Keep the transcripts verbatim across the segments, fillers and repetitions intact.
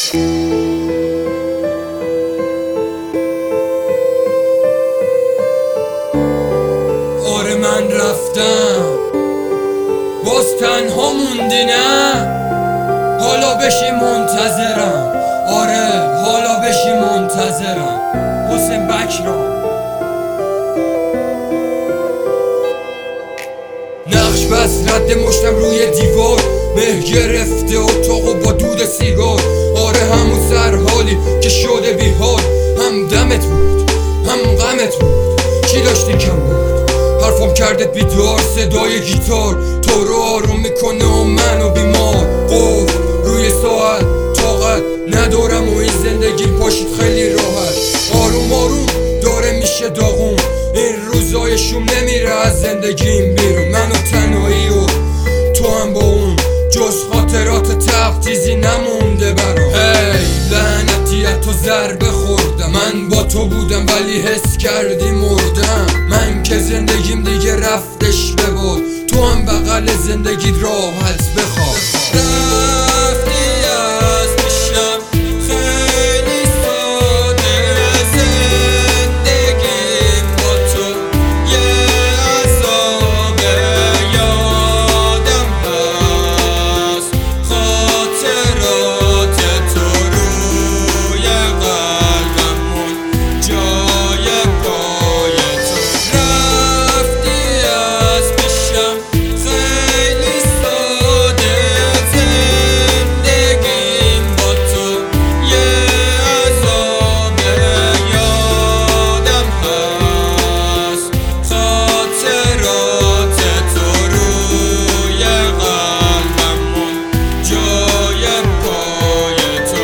آره من رفتم باز تنها موندی نه؟ حالا بشی منتظرم، آره حالا بشی منتظرم. حسین بکرام. نقش بس رد مشتم روی دیوار، مه گرفته اتاقو با دود سیگار. آره همون سرحالی که شده بی حال، هم دمت بود هم غمت بود، چی داشتی کم بود؟ حرفم کردت بیدار، صدای گیتار تو رو آروم میکنه و منو بیمار. قف روی ساعت طاقت ندارم و این زندگی پاشید خیلی راحت. آروم آروم داره میشه داغون، این روزای شوم نمیره از زندگیم بیرون. منو تنهایی و تو هم با اون، جز خاطرات تق چیزی نمونده برام. هی لعنتیت تو ضربه خوردم، من با تو بودم ولی حس کردی مردم. من که زندگیم دیگه رفتش به باد، تو هم بغل زندگی راحت بخواب. رفتی از پیشم خیلی ساده، زندگیم با تو یه عذابه. یادم هست خاطرات تو روی قلبمون، جای پای تو. رفتی از پیشم خیلی ساده، زندگیم با تو یه عذابه. یادم هست خاطرات تو روی قلبمون، جای پای تو.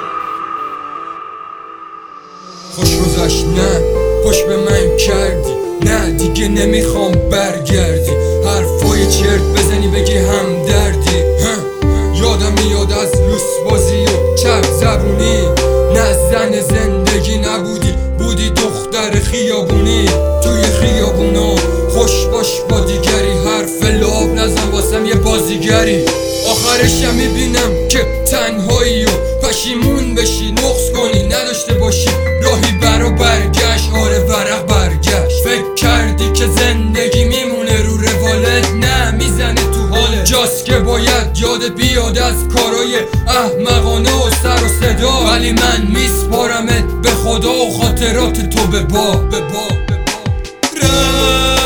خوش گذشت نه پشت به من کردی، نه دیگه نمیخوام برگردی. حرفای چرت بزنی بگی هم دردی. یادم میاد از لوس بازی و چپ زبونی، نه زن زندگی نبودی، بودی دختر خیابونی. توی خیابونا خوش باش با دیگری، حرف لاب نزن واسم یه بازیگری. آخرشم میبینم که تنهایی و پشیمون بشی، نقص کنی نداشته باشی راهی برا برگشت. آره ورق برگشت، فکر کردی که زندگی میمونه رو روالت، نه میزنه تو حالت. جاست که باید یادت بیاد از کارای احمقانه و سر و صدا، ولی من میسپارمت به خدا و خاطرات تو به با به با به با.